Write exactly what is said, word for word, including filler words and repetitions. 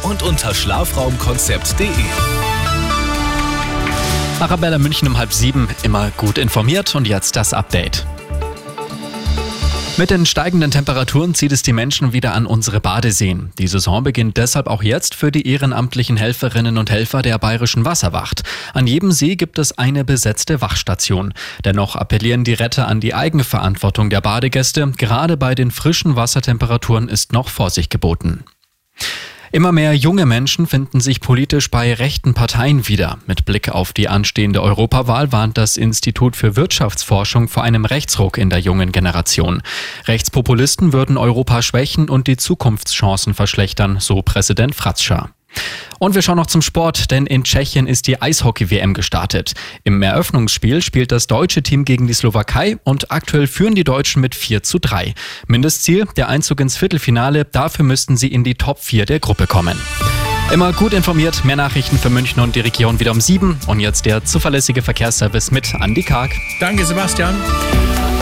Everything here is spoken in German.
und unter schlafraumkonzept punkt de. Arabella München um halb sieben, immer gut informiert und jetzt das Update. Mit den steigenden Temperaturen zieht es die Menschen wieder an unsere Badeseen. Die Saison beginnt deshalb auch jetzt für die ehrenamtlichen Helferinnen und Helfer der Bayerischen Wasserwacht. An jedem See gibt es eine besetzte Wachstation. Dennoch appellieren die Retter an die Eigenverantwortung der Badegäste. Gerade bei den frischen Wassertemperaturen ist noch Vorsicht geboten. Immer mehr junge Menschen finden sich politisch bei rechten Parteien wieder. Mit Blick auf die anstehende Europawahl warnt das Institut für Wirtschaftsforschung vor einem Rechtsruck in der jungen Generation. Rechtspopulisten würden Europa schwächen und die Zukunftschancen verschlechtern, so Präsident Fratscher. Und wir schauen noch zum Sport, denn in Tschechien ist die Eishockey-W M gestartet. Im Eröffnungsspiel spielt das deutsche Team gegen die Slowakei und aktuell führen die Deutschen mit vier zu drei. Mindestziel, der Einzug ins Viertelfinale, dafür müssten sie in die Top vier der Gruppe kommen. Immer gut informiert, mehr Nachrichten für München und die Region wieder um sieben. Und jetzt der zuverlässige Verkehrsservice mit Andi Karg. Danke, Sebastian.